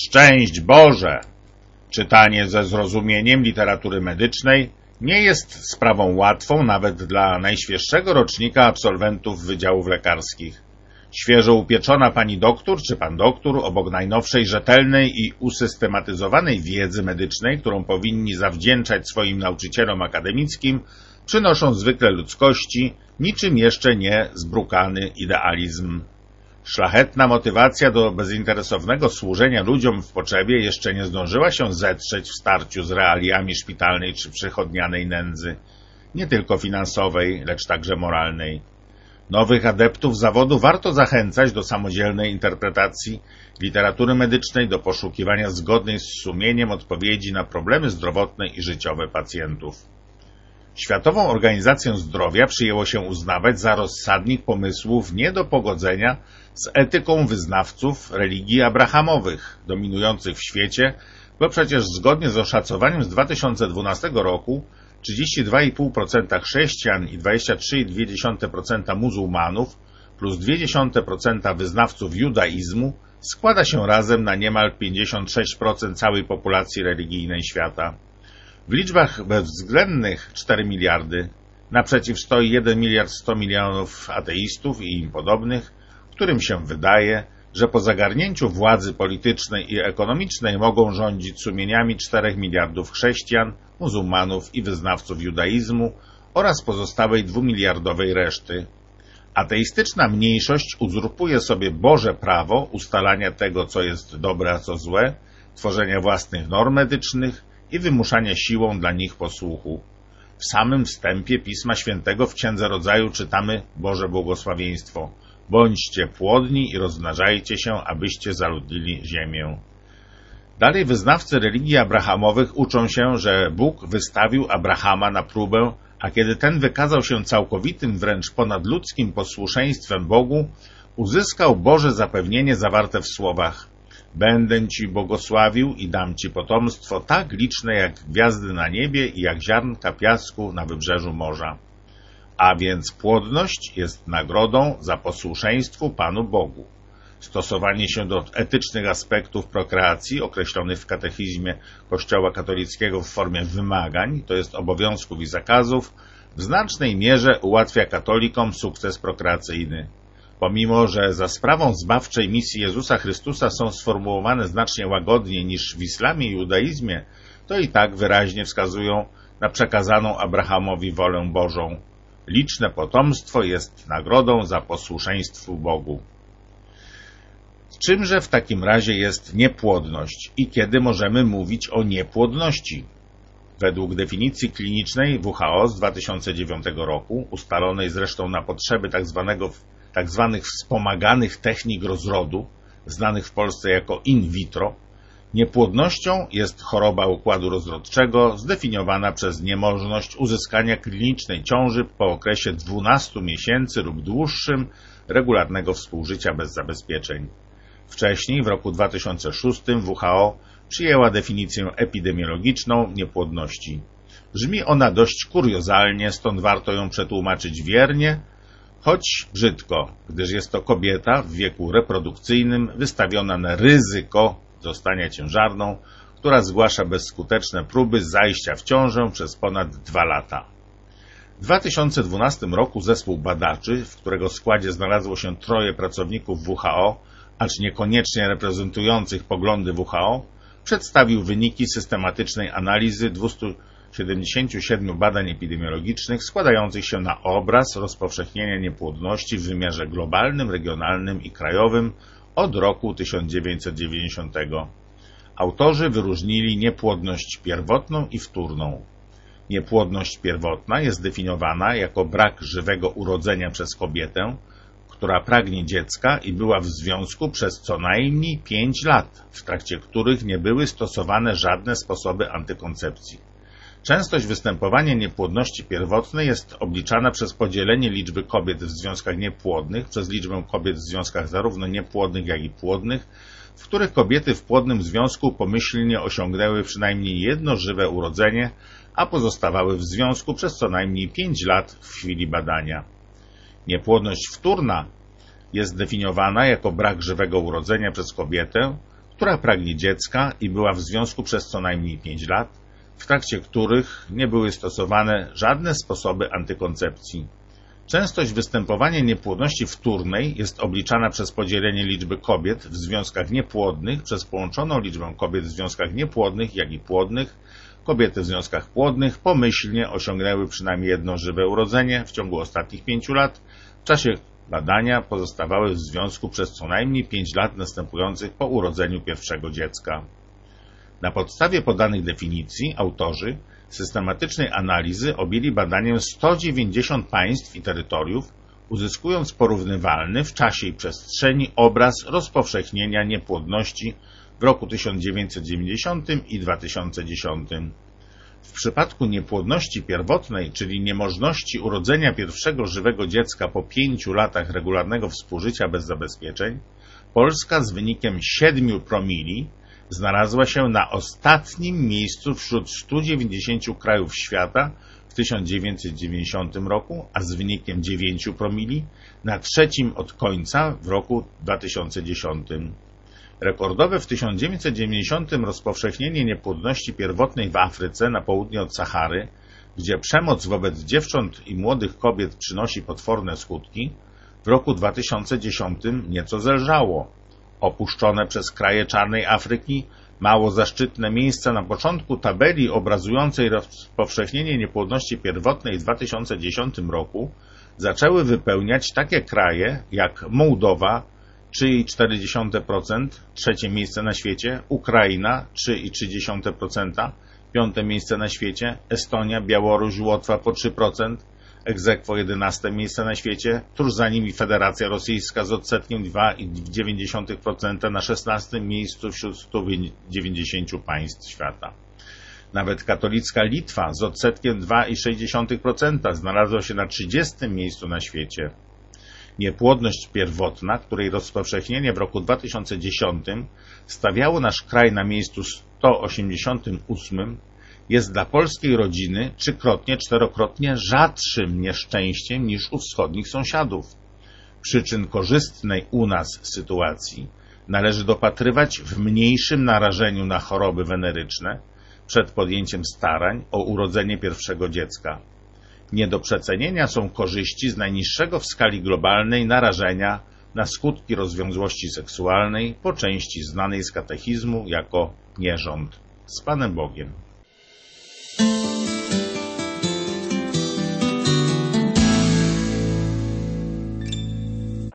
Szczęść Boże! Czytanie ze zrozumieniem literatury medycznej nie jest sprawą łatwą nawet dla najświeższego rocznika absolwentów wydziałów lekarskich. Świeżo upieczona pani doktor czy pan doktor obok najnowszej, rzetelnej i usystematyzowanej wiedzy medycznej, którą powinni zawdzięczać swoim nauczycielom akademickim, przynoszą zwykle ludzkości niczym jeszcze nie zbrukany idealizm. Szlachetna motywacja do bezinteresownego służenia ludziom w potrzebie jeszcze nie zdążyła się zetrzeć w starciu z realiami szpitalnej czy przychodnianej nędzy, nie tylko finansowej, lecz także moralnej. Nowych adeptów zawodu warto zachęcać do samodzielnej interpretacji literatury medycznej, do poszukiwania zgodnej z sumieniem odpowiedzi na problemy zdrowotne i życiowe pacjentów. Światową Organizację Zdrowia przyjęło się uznawać za rozsadnik pomysłów nie do pogodzenia z etyką wyznawców religii abrahamowych dominujących w świecie, bo przecież zgodnie z oszacowaniem z 2012 roku 32,5% chrześcijan i 23,2% muzułmanów plus 0,2% wyznawców judaizmu składa się razem na niemal 56% całej populacji religijnej świata. W liczbach bezwzględnych 4 miliardy, naprzeciw stoi 1 miliard 100 milionów ateistów i im podobnych, którym się wydaje, że po zagarnięciu władzy politycznej i ekonomicznej mogą rządzić sumieniami 4 miliardów chrześcijan, muzułmanów i wyznawców judaizmu oraz pozostałej 2-miliardowej reszty. Ateistyczna mniejszość uzurpuje sobie Boże prawo ustalania tego, co jest dobre, a co złe, tworzenia własnych norm medycznych i wymuszania siłą dla nich posłuchu. W samym wstępie Pisma Świętego w Księdze Rodzaju czytamy Boże błogosławieństwo. Bądźcie płodni i rozmnażajcie się, abyście zaludnili ziemię. Dalej wyznawcy religii abrahamowych uczą się, że Bóg wystawił Abrahama na próbę, a kiedy ten wykazał się całkowitym, wręcz ponadludzkim posłuszeństwem Bogu, uzyskał Boże zapewnienie zawarte w słowach: będę Ci błogosławił i dam Ci potomstwo tak liczne jak gwiazdy na niebie i jak ziarnka piasku na wybrzeżu morza. A więc płodność jest nagrodą za posłuszeństwo Panu Bogu. Stosowanie się do etycznych aspektów prokreacji określonych w katechizmie Kościoła katolickiego w formie wymagań, to jest obowiązków i zakazów, w znacznej mierze ułatwia katolikom sukces prokreacyjny. Pomimo że za sprawą zbawczej misji Jezusa Chrystusa są sformułowane znacznie łagodniej niż w islamie i judaizmie, to i tak wyraźnie wskazują na przekazaną Abrahamowi wolę Bożą. Liczne potomstwo jest nagrodą za posłuszeństwo Bogu. Czymże w takim razie jest niepłodność i kiedy możemy mówić o niepłodności? Według definicji klinicznej WHO z 2009 roku, ustalonej zresztą na potrzeby tzw. wspomaganych technik rozrodu, znanych w Polsce jako in vitro, niepłodnością jest choroba układu rozrodczego zdefiniowana przez niemożność uzyskania klinicznej ciąży po okresie 12 miesięcy lub dłuższym regularnego współżycia bez zabezpieczeń. Wcześniej, w roku 2006, WHO przyjęła definicję epidemiologiczną niepłodności. Brzmi ona dość kuriozalnie, stąd warto ją przetłumaczyć wiernie, choć brzydko, gdyż jest to kobieta w wieku reprodukcyjnym wystawiona na ryzyko zostania ciężarną, która zgłasza bezskuteczne próby zajścia w ciążę przez ponad 2 lata. W 2012 roku zespół badaczy, w którego składzie znalazło się 3 pracowników WHO, acz niekoniecznie reprezentujących poglądy WHO, przedstawił wyniki systematycznej analizy 277 badań epidemiologicznych składających się na obraz rozpowszechnienia niepłodności w wymiarze globalnym, regionalnym i krajowym od roku 1990. Autorzy wyróżnili niepłodność pierwotną i wtórną. Niepłodność pierwotna jest definiowana jako brak żywego urodzenia przez kobietę, która pragnie dziecka i była w związku przez co najmniej 5 lat, w trakcie których nie były stosowane żadne sposoby antykoncepcji. Częstość występowania niepłodności pierwotnej jest obliczana przez podzielenie liczby kobiet w związkach niepłodnych przez liczbę kobiet w związkach zarówno niepłodnych, jak i płodnych, w których kobiety w płodnym związku pomyślnie osiągnęły przynajmniej jedno żywe urodzenie, a pozostawały w związku przez co najmniej 5 lat w chwili badania. Niepłodność wtórna jest definiowana jako brak żywego urodzenia przez kobietę, która pragnie dziecka i była w związku przez co najmniej 5 lat, w trakcie których nie były stosowane żadne sposoby antykoncepcji. Częstość występowania niepłodności wtórnej jest obliczana przez podzielenie liczby kobiet w związkach niepłodnych przez połączoną liczbę kobiet w związkach niepłodnych, jak i płodnych. Kobiety w związkach płodnych pomyślnie osiągnęły przynajmniej jedno żywe urodzenie w ciągu ostatnich 5 lat. W czasie badania pozostawały w związku przez co najmniej 5 lat następujących po urodzeniu pierwszego dziecka. Na podstawie podanych definicji autorzy systematycznej analizy objęli badaniem 190 państw i terytoriów, uzyskując porównywalny w czasie i przestrzeni obraz rozpowszechnienia niepłodności w roku 1990 i 2010. W przypadku niepłodności pierwotnej, czyli niemożności urodzenia pierwszego żywego dziecka po 5 latach regularnego współżycia bez zabezpieczeń, Polska z wynikiem 7 promili znalazła się na ostatnim miejscu wśród 190 krajów świata w 1990 roku, a z wynikiem 9 promili na trzecim od końca w roku 2010. Rekordowe w 1990 rozpowszechnienie niepłodności pierwotnej w Afryce na południe od Sahary, gdzie przemoc wobec dziewcząt i młodych kobiet przynosi potworne skutki, w roku 2010 nieco zelżało. Opuszczone przez kraje czarnej Afryki, mało zaszczytne miejsca na początku tabeli obrazującej rozpowszechnienie niepłodności pierwotnej w 2010 roku zaczęły wypełniać takie kraje jak Mołdowa 3,4%, trzecie miejsce na świecie, Ukraina 3,3%, piąte miejsce na świecie, Estonia, Białoruś, Łotwa po 3%, ex aequo 11 miejsce na świecie, tuż za nimi Federacja Rosyjska z odsetkiem 2,9% na 16 miejscu wśród 190 państw świata. Nawet katolicka Litwa z odsetkiem 2,6% znalazła się na 30 miejscu na świecie. Niepłodność pierwotna, której rozpowszechnienie w roku 2010 stawiało nasz kraj na miejscu 188, jest dla polskiej rodziny 3-4-krotnie rzadszym nieszczęściem niż u wschodnich sąsiadów. Przyczyn korzystnej u nas sytuacji należy dopatrywać w mniejszym narażeniu na choroby weneryczne przed podjęciem starań o urodzenie pierwszego dziecka. Nie do przecenienia są korzyści z najniższego w skali globalnej narażenia na skutki rozwiązłości seksualnej, po części znanej z katechizmu jako nierząd. Z Panem Bogiem.